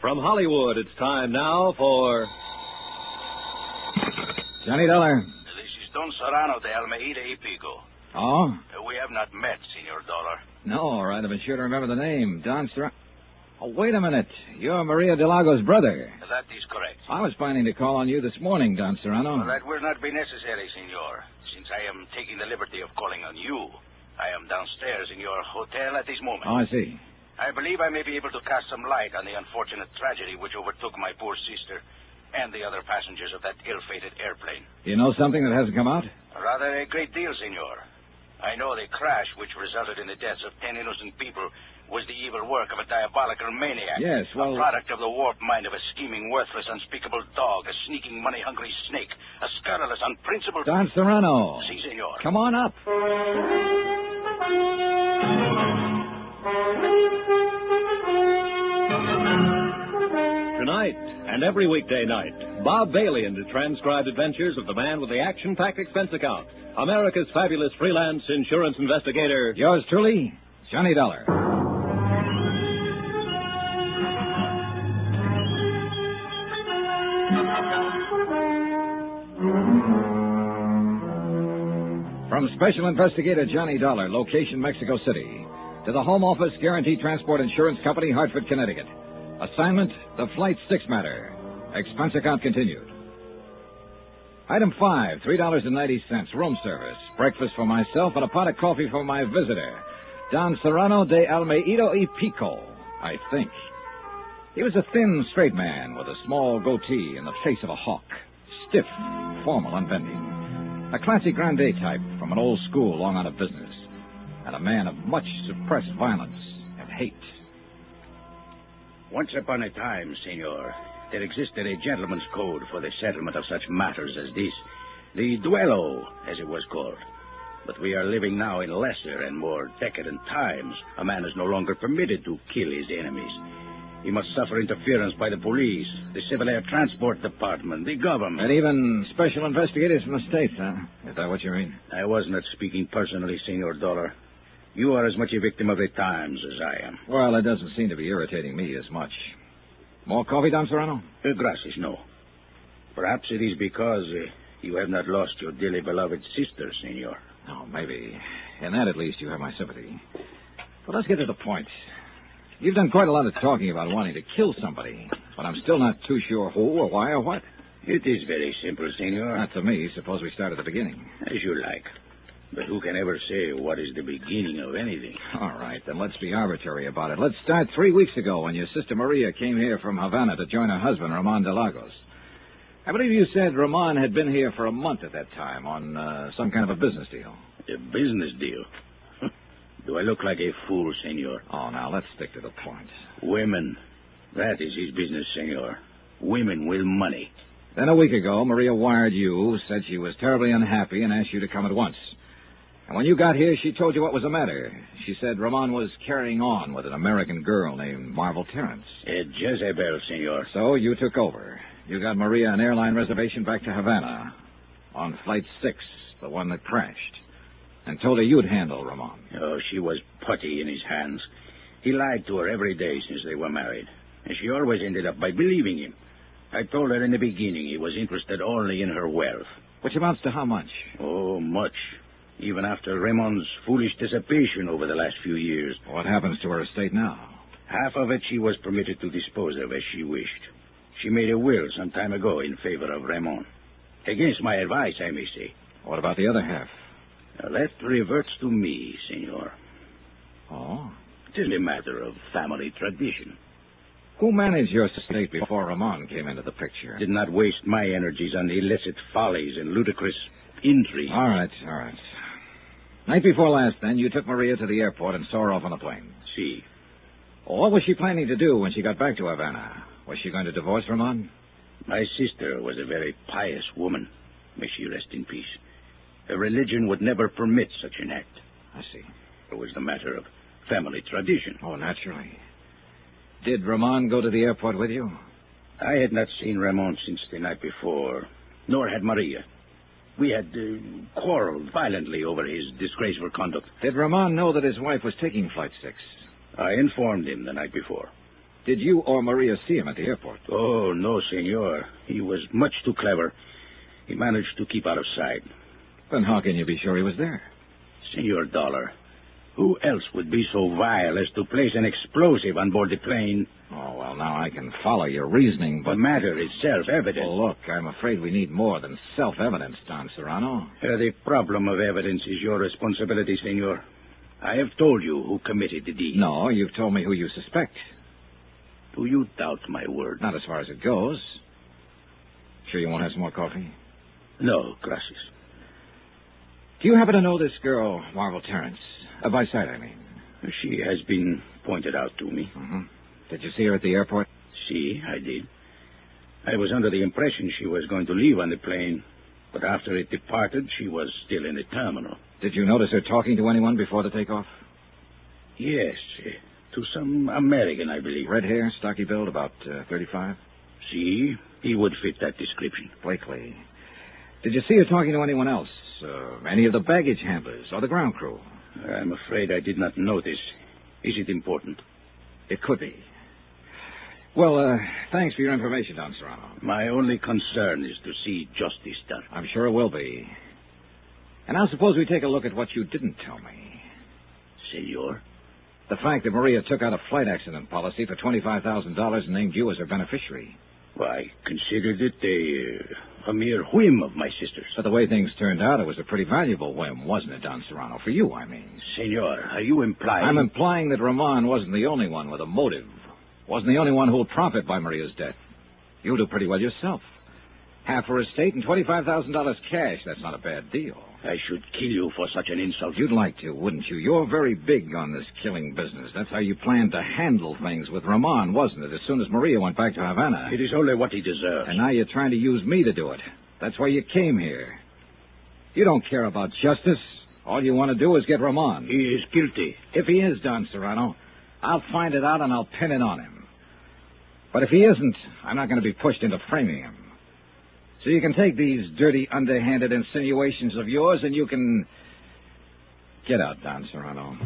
From Hollywood, it's time now for... Johnny Dollar. This is Don Serrano de Almeida y Pico. Oh? We have not met, Senor Dollar. No, all right. I've been sure to remember the name. Don Serrano. Oh, wait a minute. You're Maria Delago's brother. That is correct. I was planning to call on you this morning, Don Serrano. Well, that will not be necessary, Senor, since I am taking the liberty of calling on you. I am downstairs in your hotel at this moment. Oh, I see. I believe I may be able to cast some light on the unfortunate tragedy which overtook my poor sister and the other passengers of that ill-fated airplane. You know something that hasn't come out? Rather a great deal, Senor. I know the crash which resulted in the deaths of 10 innocent people was the evil work of a diabolical maniac. Yes, well... A product of the warped mind of a scheming, worthless, unspeakable dog, a sneaking, money-hungry snake, a scurrilous, unprincipled... Don Serrano. Si, Senor. Come on up. Tonight and every weekday night, Bob Bailey in the transcribed adventures of the man with the action-packed expense account, America's fabulous freelance insurance investigator. Yours truly, Johnny Dollar. From Special Investigator Johnny Dollar, location Mexico City, to the Home Office Guaranty Transport Insurance Company, Hartford, Connecticut. Assignment, the Flight 6 matter. Expense account continued. Item 5, $3.90, room service. Breakfast for myself and a pot of coffee for my visitor, Don Serrano de Almeida y Pico, I think. He was a thin, straight man with a small goatee and the face of a hawk. Stiff, formal, unbending. A classy grande type from an old school long out of business. And a man of much suppressed violence and hate. Once upon a time, Senor, there existed a gentleman's code for the settlement of such matters as this. The duello, as it was called. But we are living now in lesser and more decadent times. A man is no longer permitted to kill his enemies. He must suffer interference by the police, the Civil Air Transport Department, the government. And even special investigators from the States, huh? Is that what you mean? I was not speaking personally, Senor Dollar. You are as much a victim of the times as I am. Well, it doesn't seem to be irritating me as much. More coffee, Don Serrano? Gracias, no. Perhaps it is because you have not lost your dearly beloved sister, Senor. Oh, maybe. In that, at least, you have my sympathy. But let's get to the point. You've done quite a lot of talking about wanting to kill somebody, but I'm still not too sure who or why or what. It is very simple, Senor. Not to me. Suppose we start at the beginning. As you like. But who can ever say what is the beginning of anything? All right, then let's be arbitrary about it. Let's start 3 weeks ago when your sister Maria came here from Havana to join her husband, Ramon de Lagos. I believe you said Ramon had been here for a month at that time on some kind of a business deal. A business deal? Do I look like a fool, Senor? Oh, now, let's stick to the point. Women. That is his business, Senor. Women with money. Then a week ago, Maria wired you, said she was terribly unhappy, and asked you to come at once. And when you got here, she told you what was the matter. She said Ramon was carrying on with an American girl named Marvel Terrence. A Jezebel, Senor. So you took over. You got Maria an airline reservation back to Havana on Flight 6, the one that crashed, and told her you'd handle Ramon. Oh, she was putty in his hands. He lied to her every day since they were married, and she always ended up by believing him. I told her in the beginning he was interested only in her wealth. Which amounts to how much? Oh, much. Even after Ramon's foolish dissipation over the last few years. What happens to her estate now? Half of it she was permitted to dispose of as she wished. She made a will some time ago in favor of Ramon. Against my advice, I may say. What about the other half? Now, that reverts to me, Senor. Oh? It is a matter of family tradition. Who managed your estate before Ramon came into the picture? Did not waste my energies on illicit follies and ludicrous intrigue. All right. Night before last, then, you took Maria to the airport and saw her off on a plane. See. Well, what was she planning to do when she got back to Havana? Was she going to divorce Ramon? My sister was a very pious woman. May she rest in peace. Her religion would never permit such an act. I see. It was the matter of family tradition. Oh, naturally. Did Ramon go to the airport with you? I had not seen Ramon since the night before, nor had Maria. We had quarreled violently over his disgraceful conduct. Did Ramon know that his wife was taking Flight 6? I informed him the night before. Did you or Maria see him at the airport? Oh, no, senor. He was much too clever. He managed to keep out of sight. Then how can you be sure he was there? Senor Dollar, who else would be so vile as to place an explosive on board the plane? Oh, well, now I can follow your reasoning, but... The matter is self-evident. Well, look, I'm afraid we need more than self-evidence, Don Serrano. The problem of evidence is your responsibility, senor. I have told you who committed the deed. No, you've told me who you suspect. Do you doubt my word? Not as far as it goes. Sure you won't have some more coffee? No, gracias. Do you happen to know this girl, Marvel Terrence? By sight, I mean. She has been pointed out to me. Mm-hmm. Did you see her at the airport? See, I did. I was under the impression she was going to leave on the plane, but after it departed, she was still in the terminal. Did you notice her talking to anyone before the takeoff? Yes, to some American, I believe. Red hair, stocky build, about 35? See, he would fit that description. Blakely. Did you see her talking to anyone else? Any of the baggage handlers or the ground crew? I'm afraid I did not notice. Is it important? It could be. Well, thanks for your information, Don Serrano. My only concern is to see justice done. I'm sure it will be. And now suppose we take a look at what you didn't tell me. Senor? The fact that Maria took out a flight accident policy for $25,000 and named you as her beneficiary. Well, I considered it a mere whim of my sister's. But the way things turned out, it was a pretty valuable whim, wasn't it, Don Serrano? For you, I mean. Senor, are you implying... I'm implying that Ramon wasn't the only one with a motive. Wasn't the only one who'll profit by Maria's death. You'll do pretty well yourself. Half her estate and $25,000 cash. That's not a bad deal. I should kill you for such an insult. You'd like to, wouldn't you? You're very big on this killing business. That's how you planned to handle things with Ramon, wasn't it, as soon as Maria went back to Havana? It is only what he deserves. And now you're trying to use me to do it. That's why you came here. You don't care about justice. All you want to do is get Ramon. He is guilty. If he is, Don Serrano, I'll find it out and I'll pin it on him. But if he isn't, I'm not going to be pushed into framing him. So you can take these dirty, underhanded insinuations of yours and you can... Get out, Don Serrano.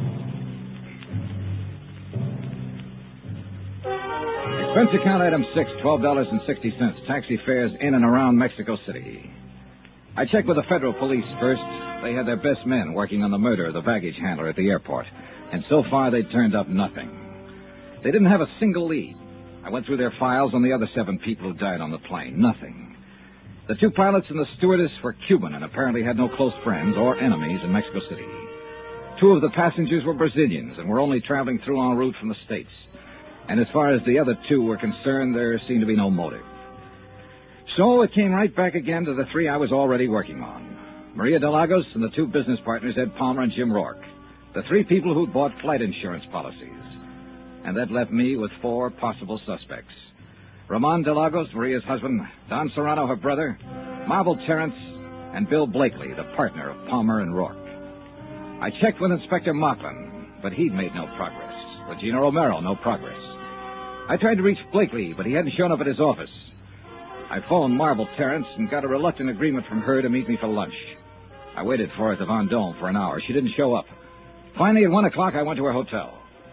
Expense account item 6, $12.60. Taxi fares in and around Mexico City. I checked with the federal police first. They had their best men working on the murder of the baggage handler at the airport. And so far, they turned up nothing. They didn't have a single lead. I went through their files on the other 7 people who died on the plane. Nothing. The 2 pilots and the stewardess were Cuban and apparently had no close friends or enemies in Mexico City. 2 of the passengers were Brazilians and were only traveling through en route from the States. And as far as the other 2 were concerned, there seemed to be no motive. So it came right back again to the 3 I was already working on. Maria de Lagos and the 2 business partners, Ed Palmer and Jim Rourke. The 3 people who'd bought flight insurance policies. And that left me with 4 possible suspects. Ramon de Lagos, Maria's husband, Don Serrano, her brother, Marvel Terrence, and Bill Blakely, the partner of Palmer and Rourke. I checked with Inspector Mocklin, but he'd made no progress. Regina Romero, no progress. I tried to reach Blakely, but he hadn't shown up at his office. I phoned Marvel Terrence and got a reluctant agreement from her to meet me for lunch. I waited for her at the Vendôme for an hour. She didn't show up. Finally, at 1 o'clock, I went to her hotel.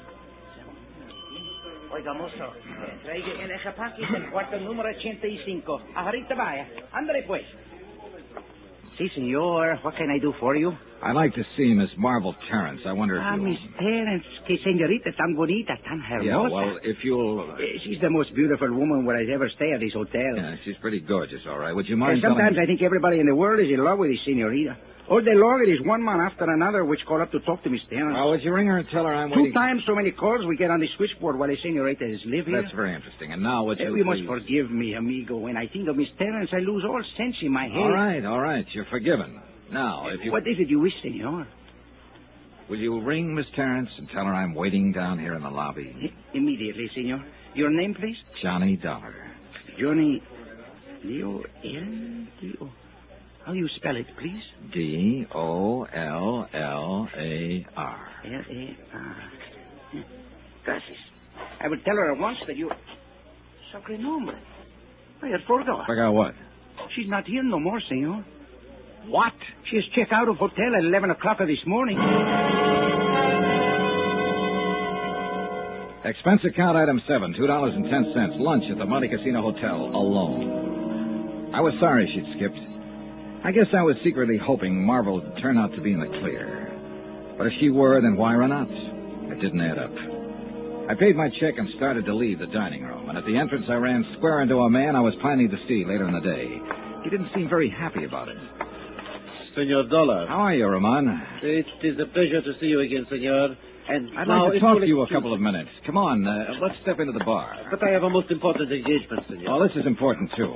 Oiga, mozo, traiga en el paquete el cuarto número 85. Ahorita vaya. Ándale, pues. Sí, senor. What can I do for you? I'd like to see Miss Marvel Terrence. I wonder if you... Miss Terrence. Que señorita tan bonita, tan hermosa. Yeah, well, if you'll... She's the most beautiful woman where I'd ever stay at this hotel. Yeah, she's pretty gorgeous, all right. Would you mind Sometimes telling... I think everybody in the world is in love with this señorita. All day long, it is one man after another which call up to talk to Miss Terrence. Oh, would you ring her and tell her I'm 2 waiting... times so many calls we get on the switchboard while the señorita is live here. That's very interesting. And now would you... You must forgive me, amigo. When I think of Miss Terrence, I lose all sense in my head. All right. You're forgiven. Now, if you... What is it you wish, senor? Will you ring Miss Terrence and tell her I'm waiting down here in the lobby? Immediately, senor. Your name, please? Johnny Dollar. Johnny... D-O-L-D-O... How do you spell it, please? D-O-L-L-A-R. L-A-R. Gracias. I will tell her at once that you... Sacre nombre. I had forgot. Forgot what? She's not here no more, senor. What? She has checked out of hotel at 11 o'clock this morning. Expense account item 7, $2.10. Lunch at the Monte Casino Hotel, alone. I was sorry she'd skipped. I guess I was secretly hoping Marvel would turn out to be in the clear. But if she were, then why run out? It didn't add up. I paid my check and started to leave the dining room, and at the entrance I ran square into a man I was planning to see later in the day. He didn't seem very happy about it. Senor Dollar. How are you, Roman? It is a pleasure to see you again, senor. And I'd now like to talk to you a couple of minutes. Come on, let's step into the bar. But I have a most important engagement, senor. Oh, this is important, too.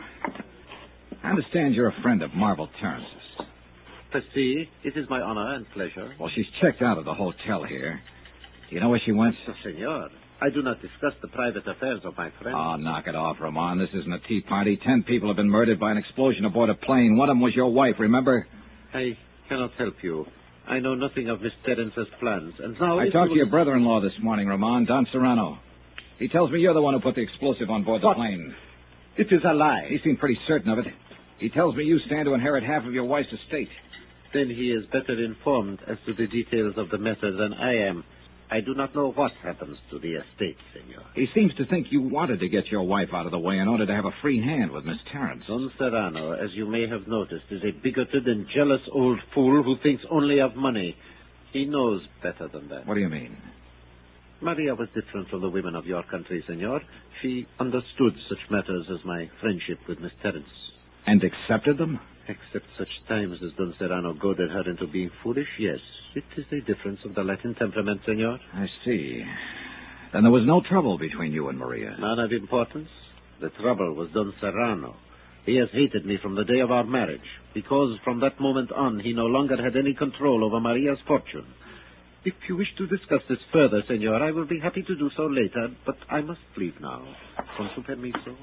I understand you're a friend of Marvel Terrence's. See, it is my honor and pleasure. Well, she's checked out of the hotel here. Do you know where she went? Senor, I do not discuss the private affairs of my friend. Oh, knock it off, Roman. This isn't a tea party. 10 people have been murdered by an explosion aboard a plane. One of them was your wife, remember? I cannot help you. I know nothing of Miss Terrence's plans. And now I talked to your brother-in-law this morning, Roman, Don Serrano. He tells me you're the one who put the explosive on board the plane. It is a lie. He seemed pretty certain of it. He tells me you stand to inherit half of your wife's estate. Then he is better informed as to the details of the matter than I am. I do not know what happens to the estate, senor. He seems to think you wanted to get your wife out of the way in order to have a free hand with Miss Terrence. Don Serrano, as you may have noticed, is a bigoted and jealous old fool who thinks only of money. He knows better than that. What do you mean? Maria was different from the women of your country, senor. She understood such matters as my friendship with Miss Terrence. And accepted them? Except such times as Don Serrano goaded her into being foolish, yes. It is a difference of the Latin temperament, senor. I see. Then there was no trouble between you and Maria. None of importance. The trouble was Don Serrano. He has hated me from the day of our marriage, because from that moment on he no longer had any control over Maria's fortune. If you wish to discuss this further, senor, I will be happy to do so later, but I must leave now. Con su permiso.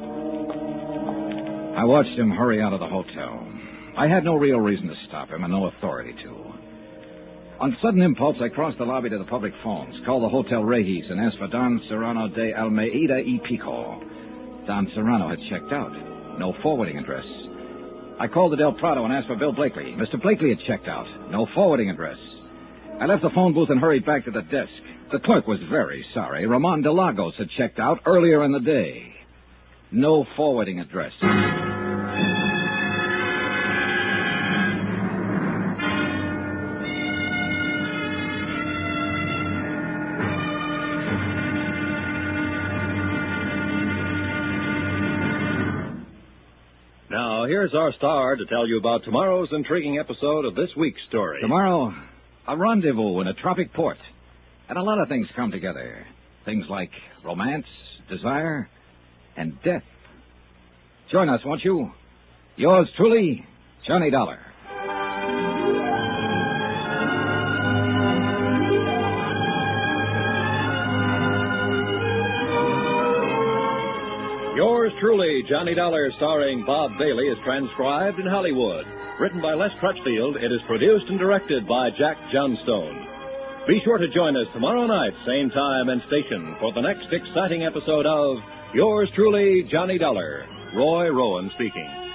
I watched him hurry out of the hotel. I had no real reason to stop him and no authority to. On sudden impulse, I crossed the lobby to the public phones, called the Hotel Regis, and asked for Don Serrano de Almeida y Pico. Don Serrano had checked out. No forwarding address. I called the Del Prado and asked for Bill Blakely. Mr. Blakely had checked out. No forwarding address. I left the phone booth and hurried back to the desk. The clerk was very sorry. Ramon de Lagos had checked out earlier in the day. No forwarding address. Now, here's our star to tell you about tomorrow's intriguing episode of this week's story. Tomorrow, a rendezvous in a tropic port. And a lot of things come together. Things like romance, desire, and death. Join us, won't you? Yours truly, Johnny Dollar. Yours truly, Johnny Dollar, starring Bob Bailey, is transcribed in Hollywood. Written by Les Crutchfield, it is produced and directed by Jack Johnstone. Be sure to join us tomorrow night, same time and station, for the next exciting episode of Yours truly, Johnny Dollar. Roy Rowan speaking.